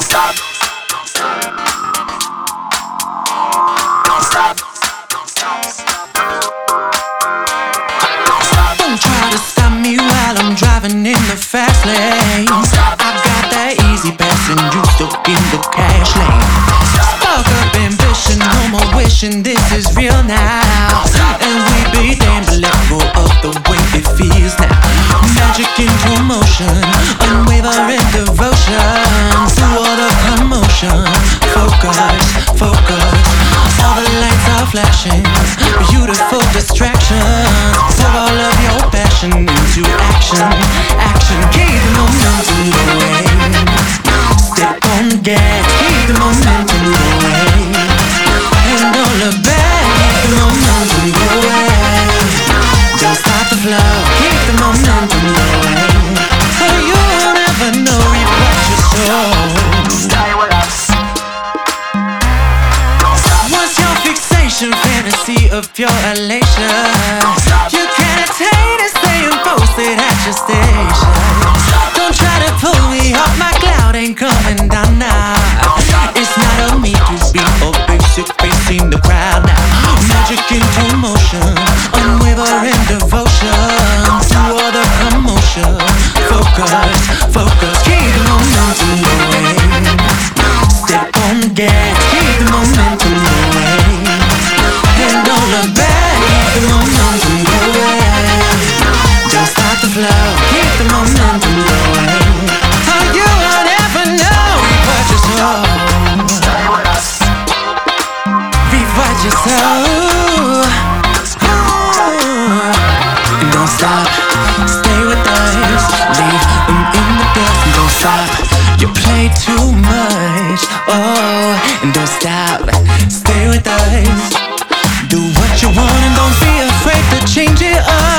stop. Don't stop. Don't try to stop me while I'm driving in the fast lane. I've got that easy pass and you stuck in the cash lane. Spark up ambition, no more wishing this is real now. And we be damned to let go of the way it feels now. Magic into motion, unwavering devotion. Through all the commotion, focus, focus. All the lights are flashing, beautiful distractions. Pour all of your passion into action, action. Keep the momentum going. Step on the gas, keep the momentum going. And all the back, keep the momentum going. Don't stop the flow, keep the momentum going. For you will never know you got your soul. Stay with us. What's your fixation, fantasy of pure elation? You can't attain it, staying posted at your station. Don't try to pull me off my cloud, ain't coming down now. It's not a me to be or basic, facing the crowd now. Magic into motion, unwavering devotion. Through all the commotion, focus, focus. Keep the momentum going. Step on the gas, keep the momentum going. And on the back, keep the momentum going. Don't stop the flow, keep the momentum going. Oh, you won't ever know what your soul. Stay with us. Rewrite your soul. Don't stop, stay with us. Leave them in the dust. Don't stop, you play too much. Oh, and don't stop, stay with us. Do what you want and don't be afraid to change it up.